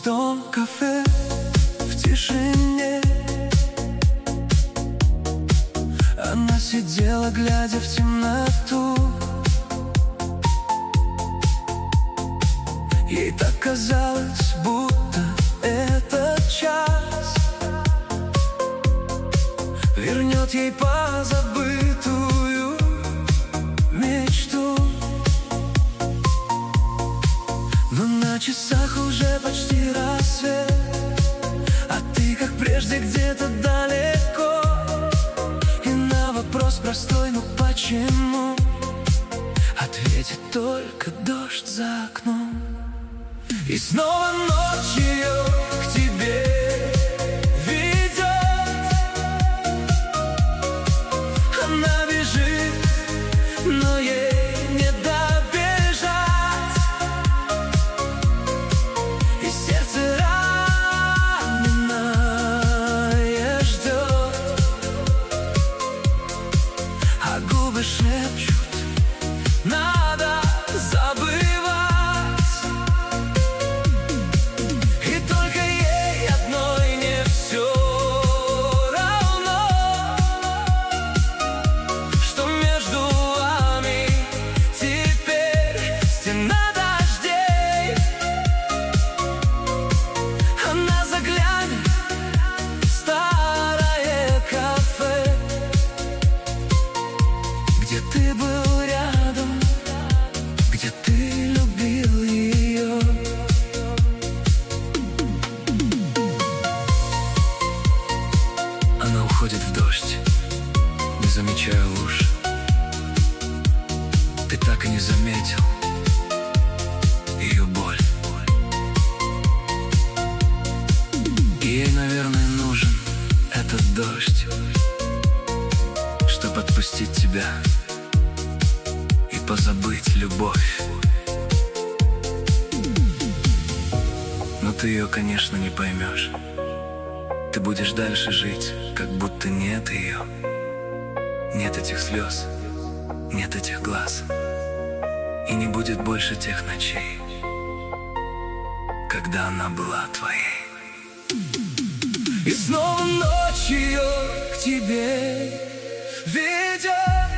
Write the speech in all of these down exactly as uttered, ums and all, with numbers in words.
пустом кафе, в тишине она сидела, глядя в темноту. Ей так казалось, будто этот час вернет ей позабытую мечту. Но на часах уже почти рассвет, а ты, как прежде, где-то далеко. И на вопрос простой: ну почему? Ответит только дождь за окном. И снова ночью к тебе ведет. Она бежит, но ей не добежать. И сердце раненое ждет, а губы шепчут: надо забывать. И только ей одной не все равно, что между вами теперь стена дождей. Она заглянет в старое кафе, где ты был рядом, где ты любил ее. Она уходит в дождь, не замечая луж. Ты так и не заметил ее боль. Ей, наверное, нужен этот дождь, чтоб отпустить тебя и позабыть любовь. Но ты ее, конечно, не поймешь. Ты будешь дальше жить, как будто нет ее. Нет этих слез, нет этих глаз. И не будет больше тех ночей, когда она была твоей. И снова ночью к тебе ведет.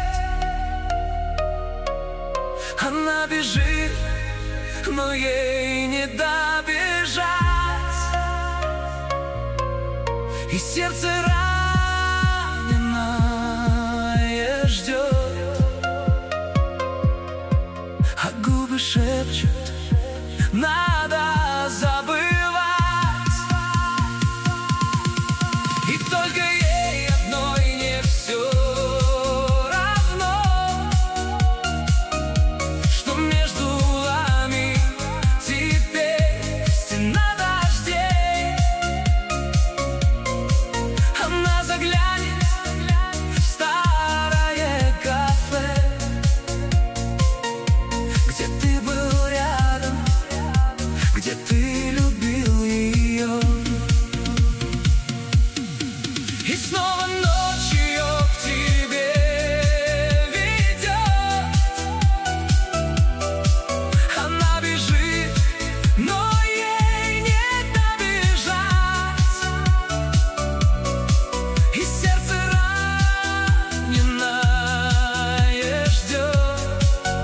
Она бежит, но ей не добежать. И сердце раненое ждет, а губы шепчут: надо забывать. И только ей одной не все равно, что между вами теперь стена дождей. Она заглянет в старое кафе, где ты был рядом, где ты любил ее. И снова ночью к тебе ведет. Она бежит, но ей не добежать. И сердце раненое ждет,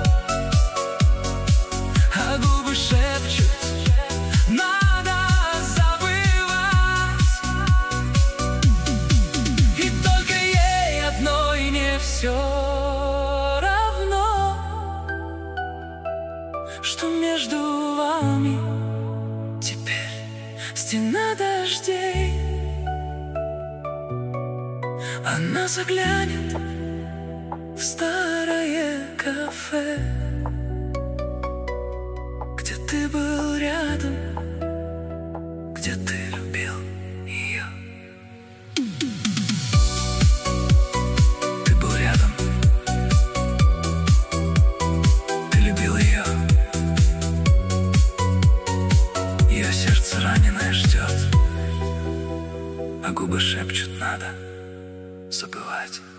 а губы шепчут: надо забывать. И только ей одной не все равно, что между вами теперь стена дождей. Она заглянет в старое кафе, где ты был рядом, где ты любил ее. Ты был рядом, ты любил ее. Ее сердце раненое ждет, а губы шепчут: надо забывать.